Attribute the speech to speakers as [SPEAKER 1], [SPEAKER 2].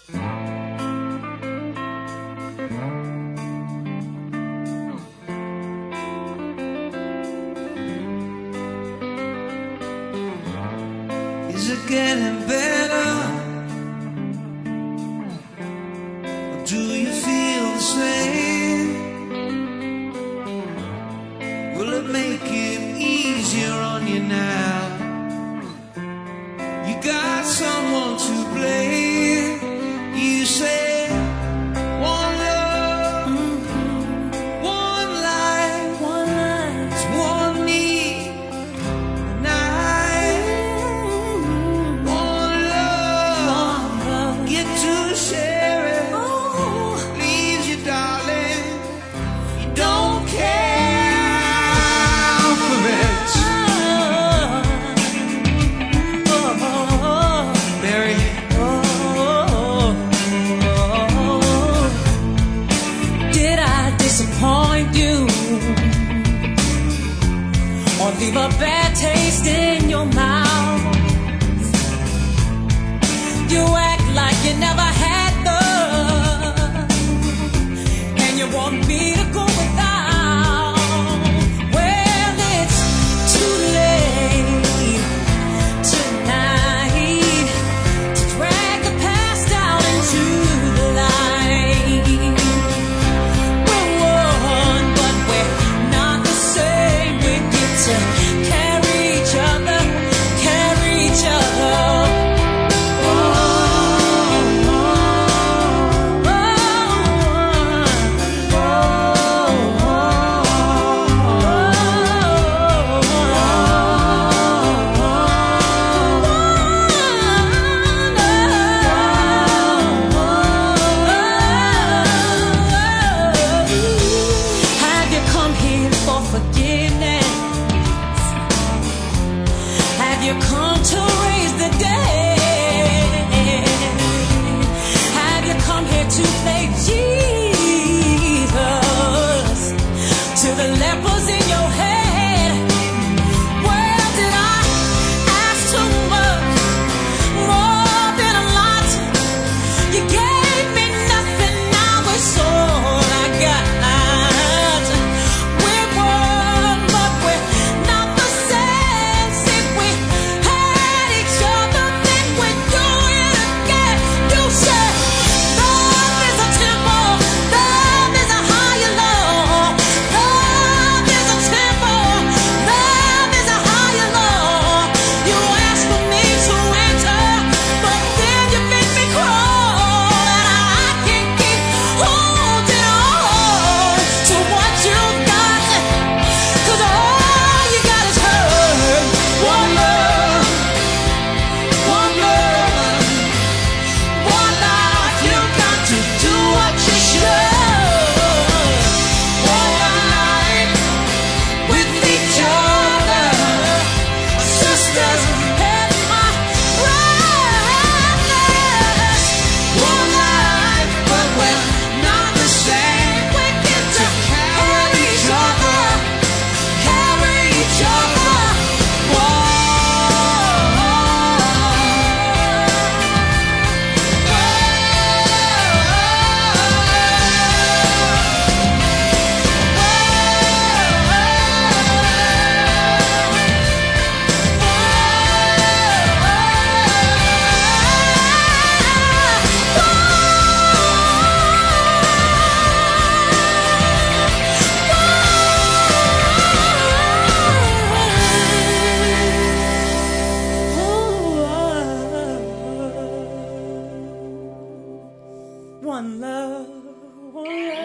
[SPEAKER 1] Is it getting better? Or do you feel the same? Will it make it easier on you now? You got someone to blame. You say one love, one life, it's one need.
[SPEAKER 2] Disappoint you or leave a bad taste in your mouth? You act like you never had love, and you want me to go without. Well, it's too late tonight to drag the past down into the light. Carry each other, carry each other. Have you come here for forgiveness? Have you come to raise the dead? Have you come here to play Jesus to the lepers in your head? Well, did I ask too much, more than a lot? You gave me nothing, now it's all I got. We're one, but we're not the same. If we had each other, then we'd do it again. You said love is a temple, love is a higher law. Love is a temple, love is a higher law. You asked for me to enter, but then you make me crawl, and I can't keep holding on to what you got, 'cause all you got is hurt. One love, one love, one life. You got to do what you should. One life with each other, sisters and my brothers. One life, but we're not the same. We get to carry each other, carry each other. One love, one life.